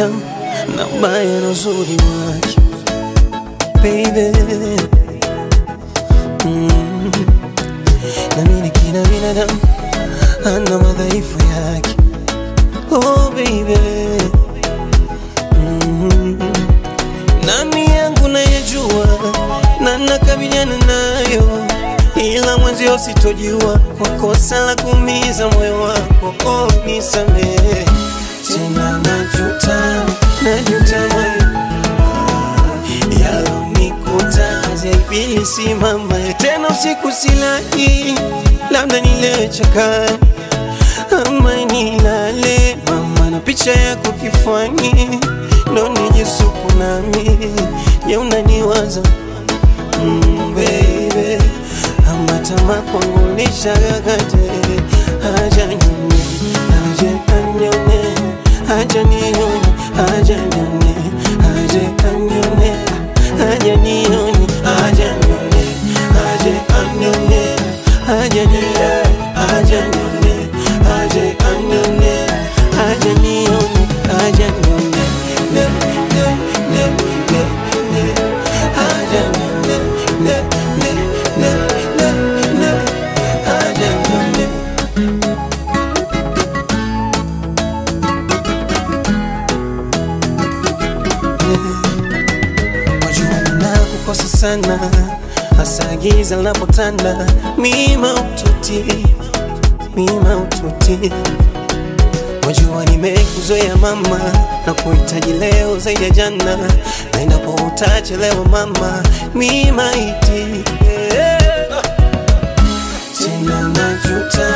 binadamu na ubaya na uzuri wake baby. Na mimi kila binadamu ana madhaifu yake, oh baby. Nani yangu nayejua na nakabiliana nayo, ila mwenzio sitojua kwa kosa la kuumiza moyo wako. Oh, nisamehe tena, najuta moyo yalonikuta hazibilisi mama. Tena usiku silali, labda nilewe chaka ama nilale mama, na picha yako kifuani ndo nijisuku nami. Je, unaniwaza baby, ama tamaa kwangu nishagagate. Aja nione, aja nione, aja nione, aja nione, aja nione, aja nione, aja nione, aja nione, aja nione, aja nione, aja nione, aja nione, aja nione, wajua ninakukosa sana, hasa giza linapotanda. Mima ututi, wajua nimekuzoea mama, na kuhitaji leo zaidi ya jana, na endapo utachelewa mama, mima iti tena najuta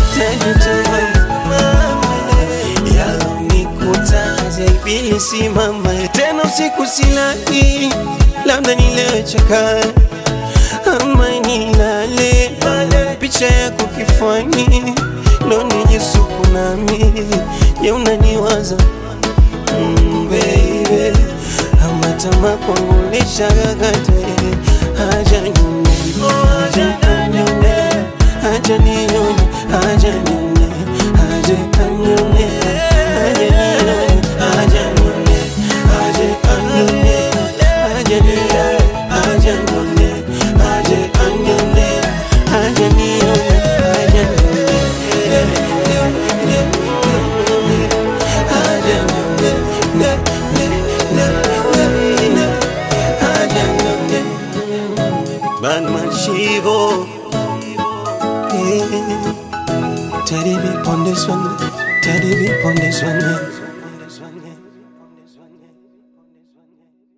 mama, yalonikuta hazibilisi mama. Tena usiku silali, labda nilewe chaka ama nilale mama, picha yako kifuani ndo nijisuku nami. Je, unaniwaza baby, ama tamaa kwangu nishagagate. Aja nione, aja nione, aja nione, aja nione, aja nione, aja nione, aja nione, aja nione, aja nione, aja nione, aja nione, aja nione, aja nione. Batman Shivo, Teddy be on this one, Teddy be on this one.